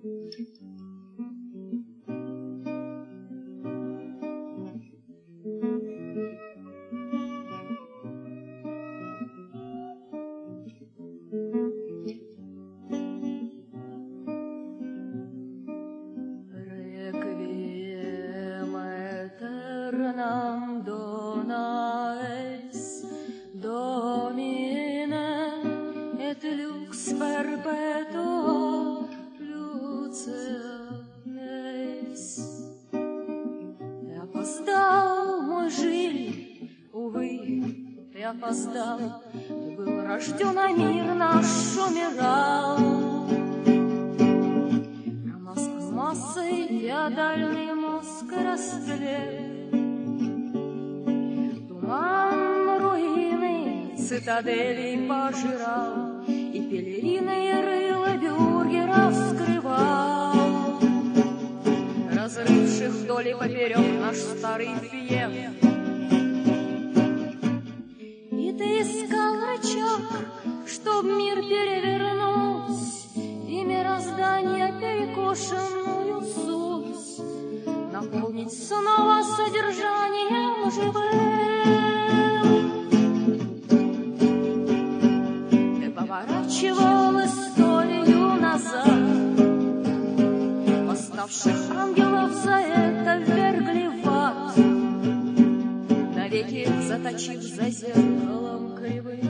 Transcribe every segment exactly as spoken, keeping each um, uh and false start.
Опоздал, был рожден, а мир наш умирал. Промазал массой феодальный мозг растлел. Туман руины цитаделей пожирал, и пелериной рыло бюргера вскрывал, разрывших вдоль и поперек наш старый фиев. Ты искал рычаг, чтоб мир перевернуть и мироздание перекошенную суть наполнить снова содержанием живым. Ты поворачивал историю назад, восставших ангелов за это ввергли в ад, навеки заточив за зеркалом кривым.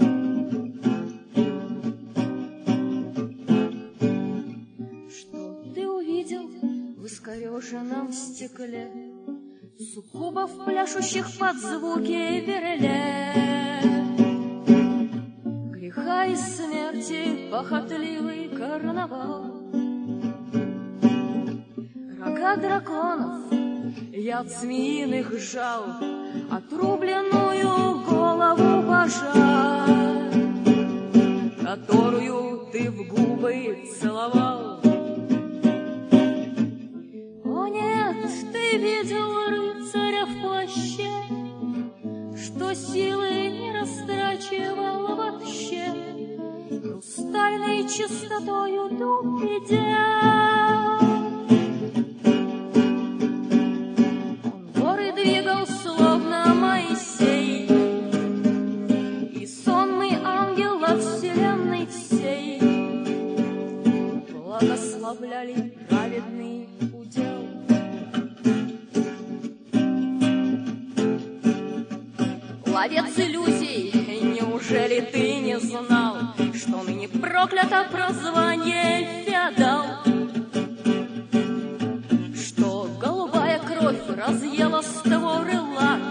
Что ты увидел в искореженном стекле суккубов, пляшущих под звуки береле? Греха и смерти похотливый карнавал, рога драконов, яд змеиных жал, отрубленную голову пожар, которую ты в губы целовал. О нет, ты видел рыцаря в плаще, что силы не растрачивал вообще, хрустальной чистотою дух идеал. Двигал словно Моисей, и сонный ангел во вселенной всей благословляли праведный удел. Ловец иллюзий, неужели ты не знал, что ныне проклято прозвание феодал? Что голубая кровь разъела створы лад,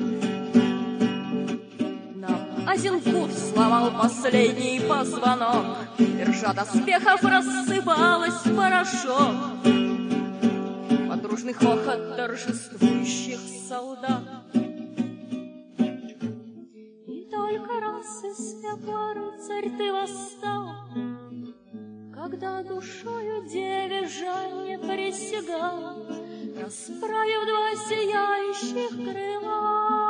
нам Азенфурт сломал последний позвонок, держа доспехов рассыпалась в порошок под дружный хохот торжествующих солдат. И только раз из пепла, рыцарь, ты восстал, когда душою деве жаль не присягал, расправив два сияющих крыла.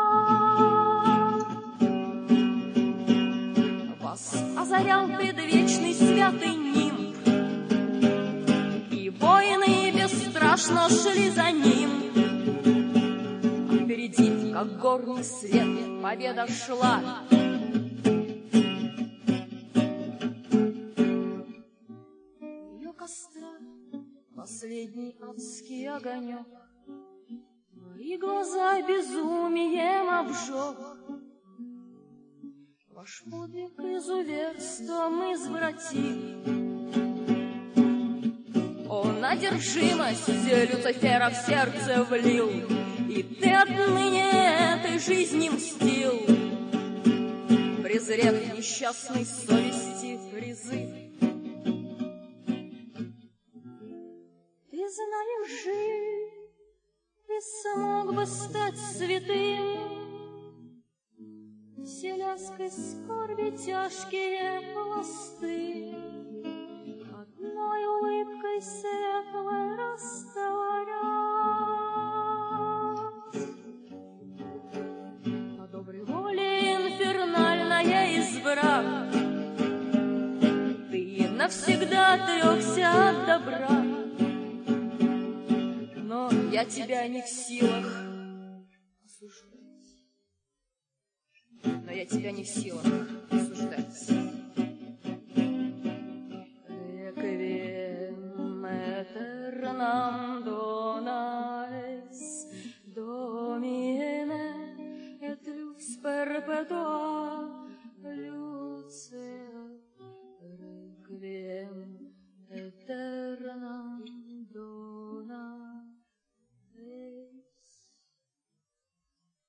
Вас озарял предвечный святый нимб, и воины бесстрашно шли за ним. А впереди, как горный свет, победа шла. Ее костра последний адский огонек мои глаза безумием обжег. Ваш подвиг изуверством извратил. Он одержимость Люцифера в сердце влил, и ты отныне этой жизни мстил, презрев несчастной совести призыв. Ты знаешь жизнь, ты смог бы стать святым, вселенской скорби тяжкие пласты одной улыбкой светлой растворять. По доброй воле инфернальная избрав, ты на навсегда отрекся от добра. Но я тебя не в силах осуждать. Но я тебя не в силах осуждать.